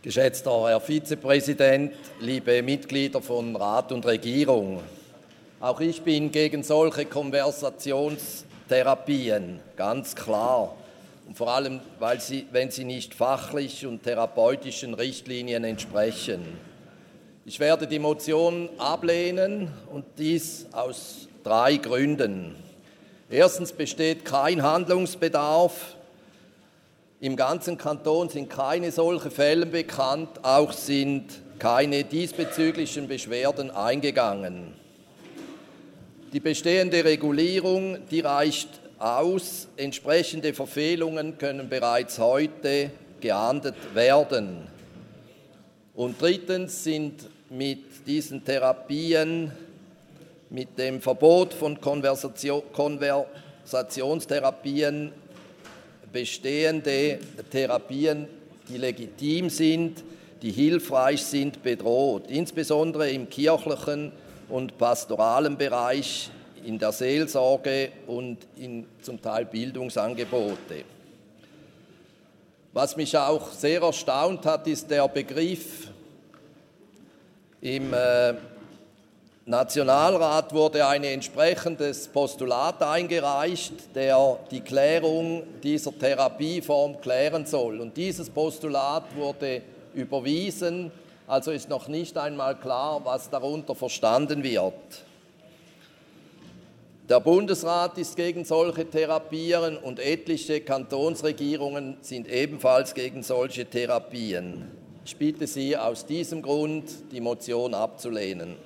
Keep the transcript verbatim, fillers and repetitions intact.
Geschätzter Herr Vizepräsident, liebe Mitglieder von Rat und Regierung, auch ich bin gegen solche Konversationstherapien, ganz klar. Und vor allem, weil sie, wenn sie nicht fachlich und therapeutischen Richtlinien entsprechen. Ich werde die Motion ablehnen und dies aus drei Gründen. Erstens besteht kein Handlungsbedarf. Im ganzen Kanton sind keine solche Fälle bekannt, auch sind keine diesbezüglichen Beschwerden eingegangen. Die bestehende Regulierung, die reicht aus. Entsprechende Verfehlungen können bereits heute geahndet werden. Und drittens sind mit diesen Therapien, mit dem Verbot von Konversation, Konversationstherapien, bestehende Therapien, die legitim sind, die hilfreich sind, bedroht, insbesondere im kirchlichen und pastoralen Bereich, in der Seelsorge und in zum Teil Bildungsangebote. Was mich auch sehr erstaunt hat, ist der Begriff. Im äh, Nationalrat wurde ein entsprechendes Postulat eingereicht, der die Klärung dieser Therapieform klären soll. Und dieses Postulat wurde überwiesen, also ist noch nicht einmal klar, was darunter verstanden wird. Der Bundesrat ist gegen solche Therapien und etliche Kantonsregierungen sind ebenfalls gegen solche Therapien. Ich bitte Sie aus diesem Grund, die Motion abzulehnen.